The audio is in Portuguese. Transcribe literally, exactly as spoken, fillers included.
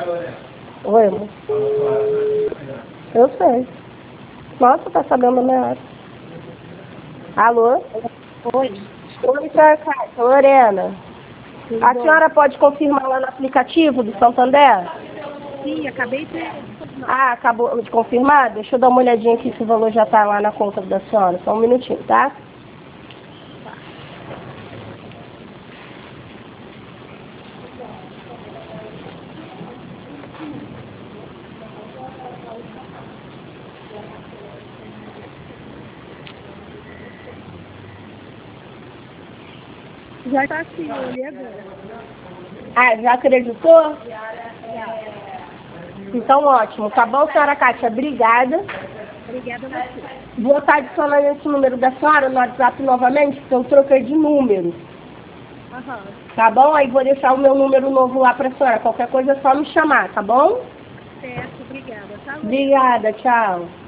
Oi, amor. Eu sei. Nossa, tá sabendo a minha hora. Alô? Oi. Oi, senhora Cátia. Lorena. Tudo A bom? senhora pode confirmar lá no aplicativo do Santander? Sim, acabei de... Ah, acabou de confirmar? Deixa eu dar uma olhadinha aqui se o valor já tá lá na conta da senhora. Só um minutinho, tá? Já tá assim, eu olhei agora. Ah, já acreditou? Já. Então, ótimo. Tá bom, senhora Cátia? Obrigada. Obrigada a você. Vou estar adicionando esse número da senhora no WhatsApp novamente, porque eu troquei de número. Aham. Tá bom? Aí vou deixar o meu número novo lá pra senhora. Qualquer coisa é só me chamar, tá bom? Certo, obrigada. Tá, Lorena? Obrigada, tchau.